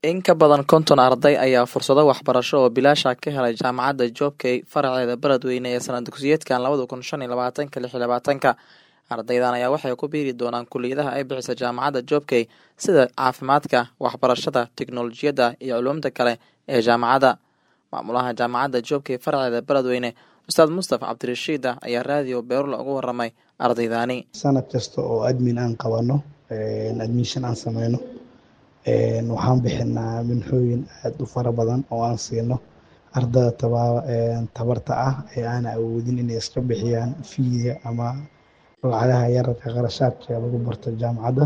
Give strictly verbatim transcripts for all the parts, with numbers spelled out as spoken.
In ka badan konton arday ayaa fursado waxbarasho oo bilaash ah ka helay Jaamacadda Joobkay faraceeda Beledweyne ee sanad dugsiyeedkan labada kun shan iyo labaatanka lix iyo labaatanka. Ardaydan ayaa waxay ku biiri doonaan kulliyadaha ay bixiso Jaamacadda Joobkay sida caafimaadka, waxbarashada, tiknoolajiyadda iyo culuumta kale ee jaamacadda. Maamulaha Jaamacadda Joobkay faraceeda Beledweyne, Ustaad Mustafa Cabdirashiid ayaa raadiyo Beerlo ugu waramay ardaydani. Sanad kasta oo admin aan qabano, admission aan sameyno, waxaan bixinaa minxooyin aad u fara badan oo aan siino ardayda tabarta ah ee aan awoodin inay iska bixiyaan fiiga ama lacagaha yararka qarashaadka lagu barto jaamacadda.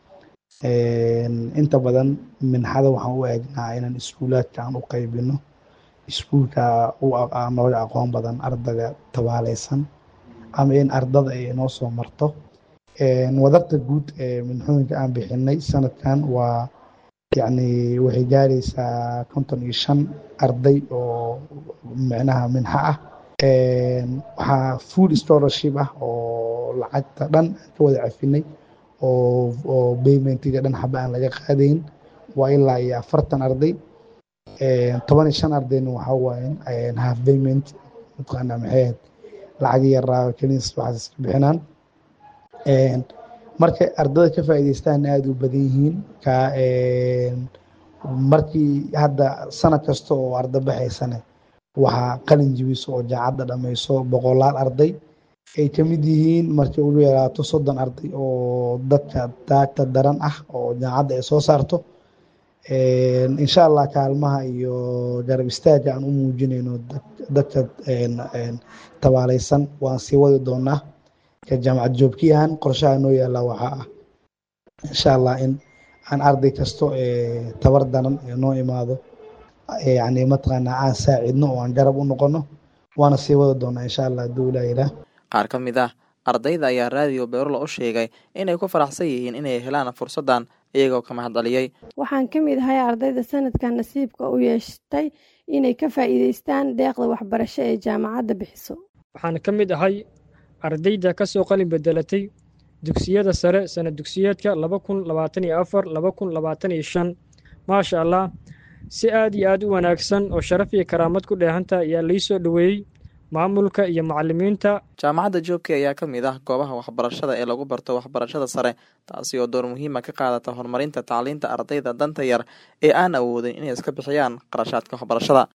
Inta badan minxada waxaan u eegnaa inaan iskuulaadka aan u qaybino iskuulka u nooga aqoon badan ardayga tabaaleysan ama in ardada ay noo soo marto. Wadarta guud ee minxooyinka aan bixinay sanadkan waa yacni waxay gaaraysaa konton iyo shan arday oo micnaha minxa ah. Waxaa full scholarship ah oo lacagta dhan ka wada cafinay oo oo paymentiga dhan xaba aan laga qaadayn waa ilaa iyo afartan arday. toban iyo shan ardayna waxaa waaye half payment mataqaanaa maxay ahayd lacag yar kaliis waxaas iska bixinaan. Marka ardayda ka faa'iideystaan aad u badan yihiin ka markii hadda sanad kasta oo arday baxaysana waxaa qalin jabiso oo jaamacadda dhammayso boqolaal arday ay ka mid yihiin markii ugu yaraato soddon arday oo dadka taagta daran ah oo jaamacadda ay soo saarto. Insha Allah kaalmaha iyo garab istaagga aan u muujinayno dadka tabaaleysan waan sii wadi doonaa. ka jaamacad joobkiyahan qorshaha noo yaala waxaa ah insha Allah in aan arday kasto ee tabar daran noo imaado yacni mataqaanaa aan saacidno oo aan garab u noqono waana sii wadi doonaa insha Allah hadduu Ilaahay yiraahdo. Qaar ka mid ah ardayda ayaa raadiyo Beerlo u sheegay inay ku faraxsan yihiin inay helaan fursadan iyagoo ka mahadceliyay. Waxaan ka mid ahay ardayda sanadkan nasiibka u yeeshtay inay ka faa'iideystaan deeqda waxbarasho ee jaamacadda bixiso. Waxaan ka mid ahay ardayda ka soo qalin bedelatay dugsiyada sare sanad dugsiyeedka laba kun labaatan iyo afar laba kun labaatan iyo shan. Maasha Allah, si aad iyo aad u wanaagsan oo sharaf iyo karaamad ku dheehanta ayaa la soo dhaweeyay maamulka iyo macallimiinta. Jaamacadda Joobkay ayaa ka mid ah goobaha waxbarashada ee lagu barto waxbarashada sare, taasi oo door muhiim ah ka qaadata horumarinta tacliinta ardayda danta yar ee aan awoodin inay iska bixiyaan qarashaadka waxbarashada.